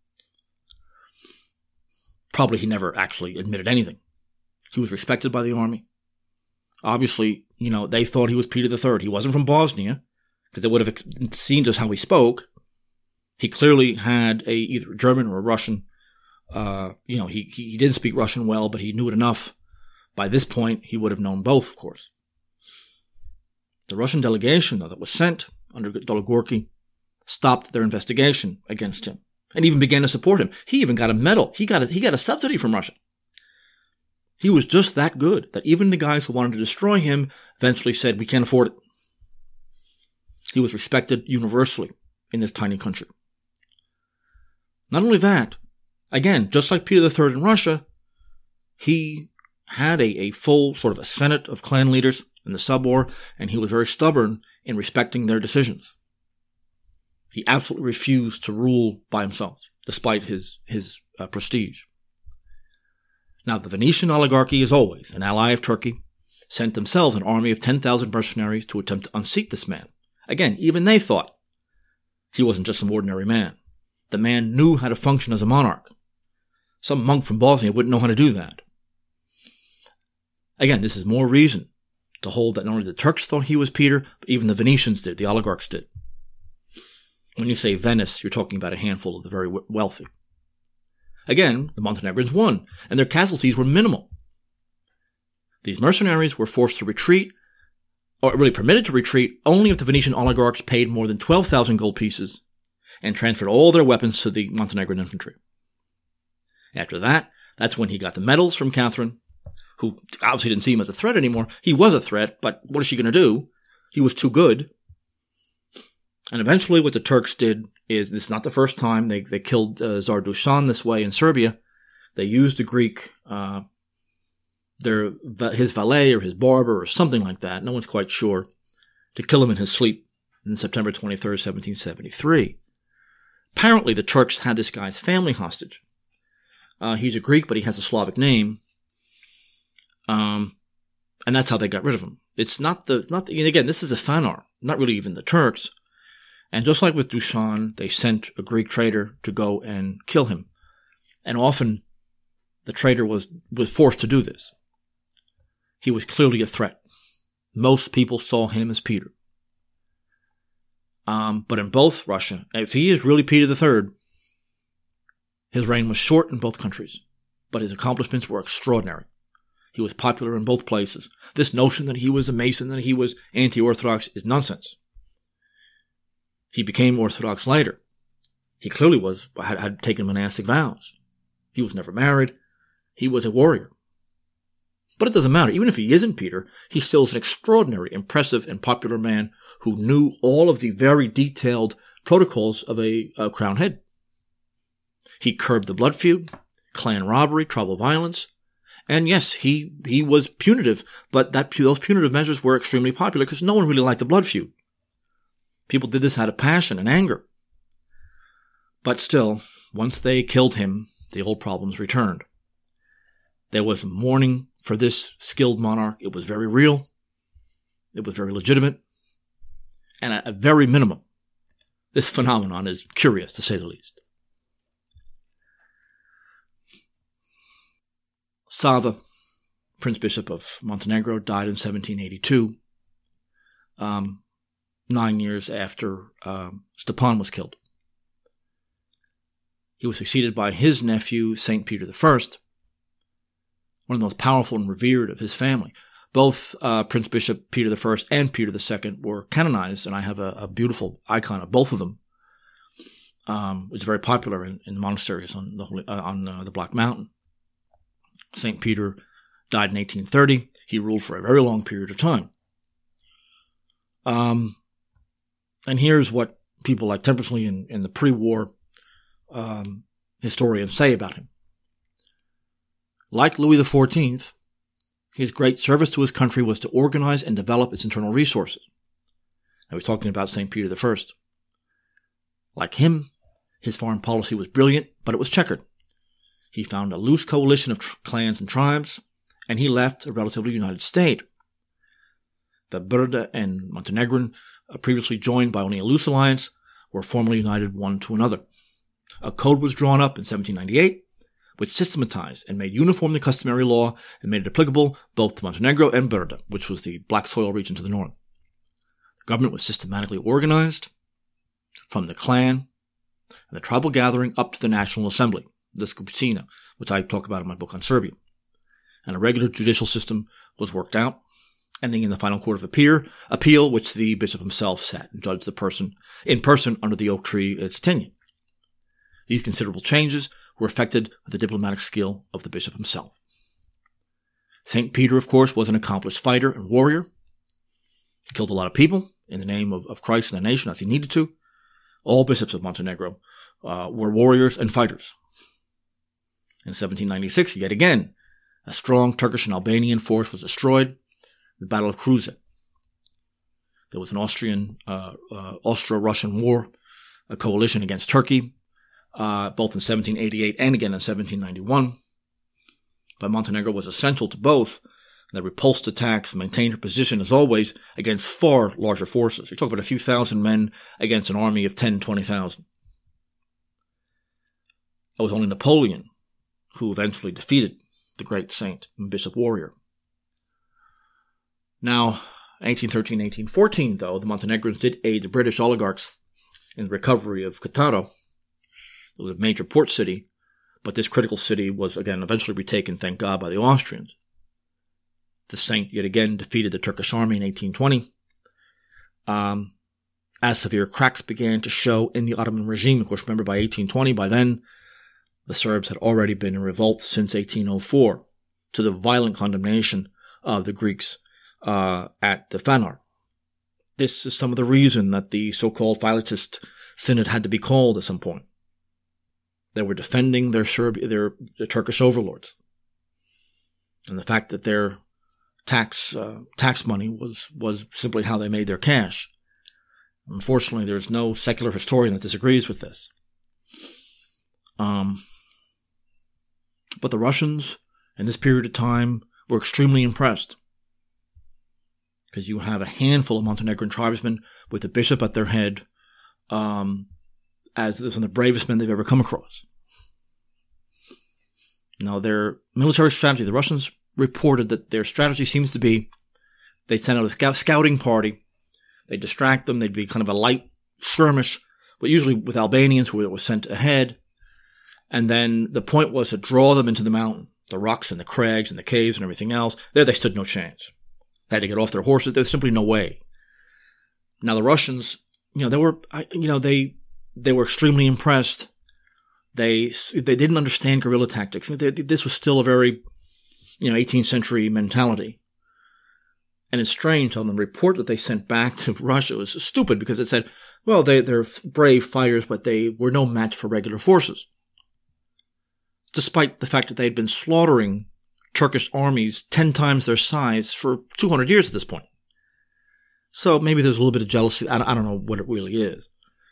Probably he never actually admitted anything. He was respected by the army. Obviously, they thought he was Peter III. He wasn't from Bosnia, because they would have seen just how he spoke. He clearly had either a German or a Russian. He didn't speak Russian well, but he knew it enough. By this point, he would have known both, of course. The Russian delegation, though, that was sent under Dolgorsky, stopped their investigation against him and even began to support him. He even got a medal. He got a subsidy from Russia. He was just that good that even the guys who wanted to destroy him eventually said, we can't afford it. He was respected universally in this tiny country. Not only that, again, just like Peter III in Russia, he had a full sort of a senate of clan leaders in the sub-war, and he was very stubborn in respecting their decisions. He absolutely refused to rule by himself, despite his prestige. Now, the Venetian oligarchy, as always, an ally of Turkey, sent themselves an army of 10,000 mercenaries to attempt to unseat this man. Again, even they thought he wasn't just some ordinary man. The man knew how to function as a monarch. Some monk from Bosnia wouldn't know how to do that. Again, this is more reason to hold that not only the Turks thought he was Peter, but even the Venetians did, the oligarchs did. When you say Venice, you're talking about a handful of the very wealthy. Again, the Montenegrins won, and their casualties were minimal. These mercenaries were forced to retreat, or really permitted to retreat, only if the Venetian oligarchs paid more than 12,000 gold pieces and transferred all their weapons to the Montenegrin infantry. After that, that's when he got the medals from Catherine, who obviously didn't see him as a threat anymore. He was a threat, but what is she going to do? He was too good. And eventually what the Turks did is, this is not the first time they killed Tsar Dusan this way in Serbia. They used a Greek, his valet or his barber or something like that, no one's quite sure, to kill him in his sleep on September 23rd, 1773. Apparently the Turks had this guy's family hostage. He's a Greek, but he has a Slavic name. And that's how they got rid of him. Again, this is a Fanar, not really even the Turks. And just like with Dusan, they sent a Greek traitor to go and kill him. And often the traitor was forced to do this. He was clearly a threat. Most people saw him as Peter. But in both Russia, if he is really Peter III, his reign was short in both countries, but his accomplishments were extraordinary. He was popular in both places. This notion that he was a Mason, that he was anti-Orthodox, is nonsense. He became Orthodox later. He clearly had taken monastic vows. He was never married. He was a warrior. But it doesn't matter. Even if he isn't Peter, he still is an extraordinary, impressive, and popular man who knew all of the very detailed protocols of a crowned head. He curbed the blood feud, clan robbery, tribal violence, and yes, he was punitive, but those punitive measures were extremely popular because no one really liked the blood feud. People did this out of passion and anger. But still, once they killed him, the old problems returned. There was mourning for this skilled monarch. It was very real. It was very legitimate. And at a very minimum, this phenomenon is curious, to say the least. Sava, Prince Bishop of Montenegro, died in 1782, 9 years after Stepan was killed. He was succeeded by his nephew, St. Peter I, one of the most powerful and revered of his family. Both Prince Bishop Peter I and Peter II were canonized, and I have a beautiful icon of both of them. It's very popular in monasteries on the Black Mountain. St. Peter died in 1830. He ruled for a very long period of time. And here's what people like Tempersley and the pre-war historians say about him. Like Louis XIV, his great service to his country was to organize and develop its internal resources. I was talking about St. Peter I. Like him, his foreign policy was brilliant, but it was checkered. He found a loose coalition of clans and tribes, and he left a relatively united state. The Brda and Montenegrin, previously joined by only a loose alliance, were formally united one to another. A code was drawn up in 1798, which systematized and made uniform the customary law and made it applicable both to Montenegro and Brda, which was the black soil region to the north. The government was systematically organized from the clan and the tribal gathering up to the National Assembly, the Skupština, which I talk about in my book on Serbia. And a regular judicial system was worked out, ending in the final court of appeal, which the bishop himself sat and judged the person in person under the oak tree at Cetinje. These considerable changes were effected with the diplomatic skill of the bishop himself. St. Peter, of course, was an accomplished fighter and warrior. He killed a lot of people in the name of Christ and the nation as he needed to. All bishops of Montenegro were warriors and fighters. In 1796, yet again, a strong Turkish and Albanian force was destroyed, the Battle of Kruše. There was an Austro-Russian war, a coalition against Turkey, both in 1788 and again in 1791. But Montenegro was essential to both. They repulsed attacks and maintained her position, as always, against far larger forces. You're talking about a few thousand men against an army of 10, 20,000. It was only Napoleon who eventually defeated the great saint and bishop warrior. Now, 1813, 1814, though, the Montenegrins did aid the British oligarchs in the recovery of Cattaro. It was a major port city, but this critical city was again eventually retaken, thank God, by the Austrians. The Saint yet again defeated the Turkish army in 1820. As severe cracks began to show in the Ottoman regime, of course, remember by 1820, by then, the Serbs had already been in revolt since 1804 to the violent condemnation of the Greeks at the Fanar. This is some of the reason that the so-called Philatist Synod had to be called at some point. They were defending their Turkish overlords. And the fact that their tax money was simply how they made their cash. Unfortunately, there's no secular historian that disagrees with this. But the Russians, in this period of time, were extremely impressed. Because you have a handful of Montenegrin tribesmen with the bishop at their head, as some of the bravest men they've ever come across. Now, their military strategy, the Russians reported that their strategy seems to be, they send out a scouting party, they distract them, they'd be kind of a light skirmish, but usually with Albanians who were sent ahead. And then the point was to draw them into the mountain, the rocks and the crags and the caves and everything else. There they stood no chance. They had to get off their horses. There's simply no way. Now the Russians, they were extremely impressed. They didn't understand guerrilla tactics. This was still a very, 18th century mentality. And it's strange on the report that they sent back to Russia was stupid because it said, well, they're brave fighters, but they were no match for regular forces. Despite the fact that they had been slaughtering Turkish armies 10 times their size for 200 years at this point. So maybe there's a little bit of jealousy. I don't know what it really is.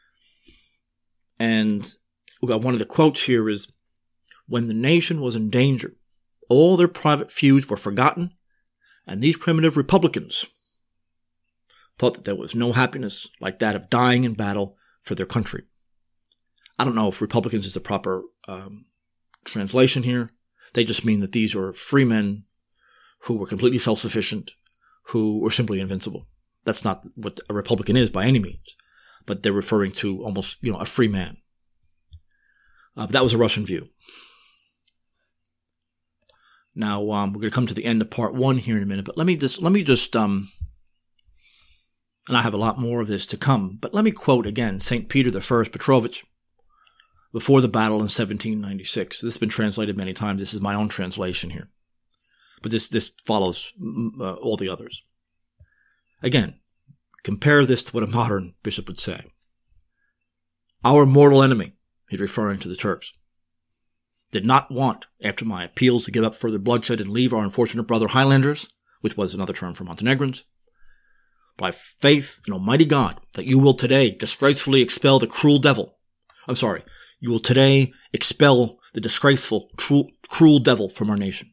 And one of the quotes here is, when the nation was in danger, all their private feuds were forgotten, and these primitive republicans thought that there was no happiness like that of dying in battle for their country. I don't know if republicans is the proper translation here. They just mean that these were free men who were completely self-sufficient, who were simply invincible. That's not what a republican is by any means, but they're referring to almost, a free man. But that was a Russian view. Now, we're going to come to the end of part 1 here in a minute, but let me just, and I have a lot more of this to come, but let me quote again St. Peter I Petrovich before the battle in 1796. This has been translated many times. This is my own translation here. But this follows all the others. Again, compare this to what a modern bishop would say. Our mortal enemy, he's referring to the Turks, did not want, after my appeals to give up further bloodshed and leave our unfortunate brother Highlanders, which was another term for Montenegrins, by faith in Almighty God, that you will today disgracefully expel the cruel devil. You will today expel the disgraceful, cruel devil from our nation.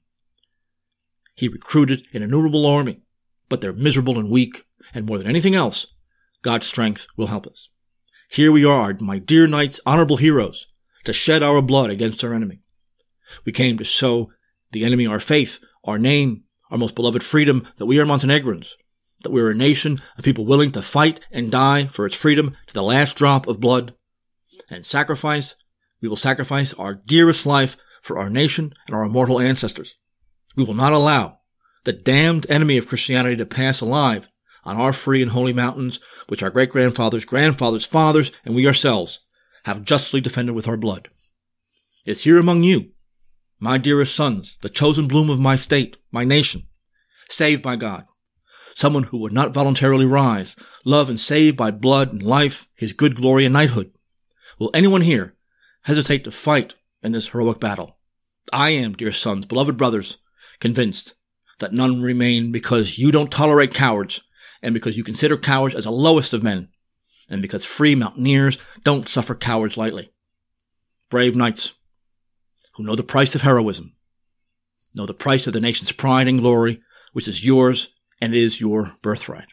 He recruited an innumerable army, but they're miserable and weak, and more than anything else, God's strength will help us. Here we are, my dear knights, honorable heroes, to shed our blood against our enemy. We came to show the enemy our faith, our name, our most beloved freedom, that we are Montenegrins, that we are a nation of people willing to fight and die for its freedom to the last drop of blood, and we will sacrifice our dearest life for our nation and our immortal ancestors. We will not allow the damned enemy of Christianity to pass alive on our free and holy mountains, which our great-grandfathers, grandfathers, fathers, and we ourselves have justly defended with our blood. It is here among you, my dearest sons, the chosen bloom of my state, my nation, saved by God, someone who would not voluntarily rise, love and save by blood and life, his good glory and knighthood. Will anyone here hesitate to fight in this heroic battle? I am, dear sons, beloved brothers, convinced that none remain because you don't tolerate cowards, and because you consider cowards as the lowest of men, and because free mountaineers don't suffer cowards lightly. Brave knights, who know the price of heroism, know the price of the nation's pride and glory, which is yours and is your birthright.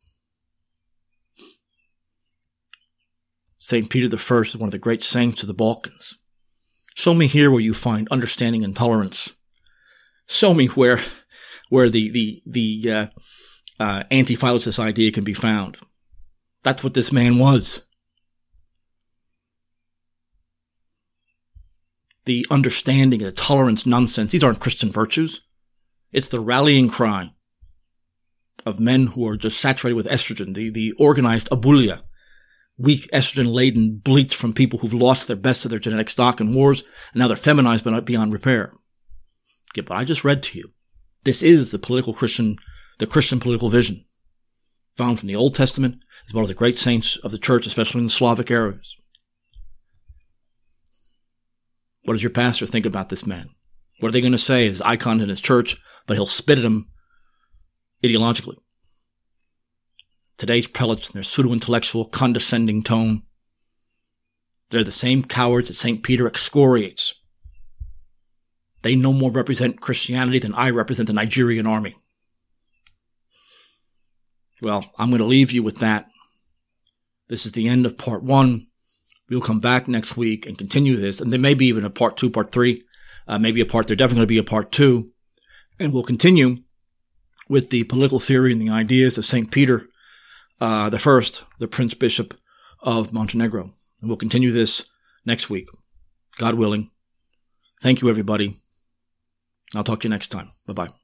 St. Peter I is one of the great saints of the Balkans. Show me here where you find understanding and tolerance. Show me where the anti-Philatist idea can be found. That's what this man was. the understanding, the tolerance nonsense. These aren't Christian virtues. It's the rallying cry of men who are just saturated with estrogen, the organized abulia, weak, estrogen-laden bleats from people who've lost their best of their genetic stock in wars, and now they're feminized but not beyond repair. Yeah, but I just read to you. This is the Christian political vision, found from the Old Testament, as well as the great saints of the church, especially in the Slavic areas. What does your pastor think about this man? What are they going to say as icon in his church, but he'll spit at him ideologically? Today's prelates and their pseudo-intellectual, condescending tone, they're the same cowards that St. Peter excoriates. They no more represent Christianity than I represent the Nigerian army. Well, I'm going to leave you with that. This is the end of part 1. We'll come back next week and continue this, and there may be even a part 2, part 3, there's definitely going to be a part 2, and we'll continue with the political theory and the ideas of St. Peter the First, the Prince Bishop of Montenegro. And we'll continue this next week, God willing. Thank you, everybody. I'll talk to you next time. Bye-bye.